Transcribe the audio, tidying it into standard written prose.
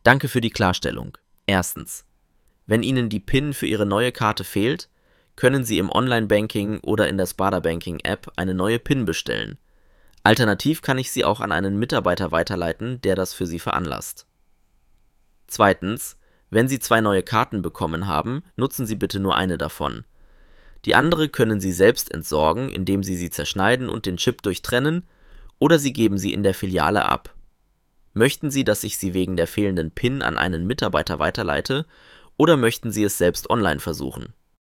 Danke für die Klarstellung. Erstens: Wenn Ihnen die PIN für Ihre neue Karte fehlt, können Sie im Online-Banking oder in der Sparda Banking-App eine neue PIN bestellen. Alternativ kann ich Sie auch an einen Mitarbeiter weiterleiten, der das für Sie veranlasst. Zweitens: Wenn Sie 2 neue Karten bekommen haben, nutzen Sie bitte nur eine davon. Die andere können Sie selbst entsorgen, indem Sie sie zerschneiden und den Chip durchtrennen, oder Sie geben sie in der Filiale ab. Möchten Sie, dass ich Sie wegen der fehlenden PIN an einen Mitarbeiter weiterleite, oder möchten Sie es selbst online versuchen?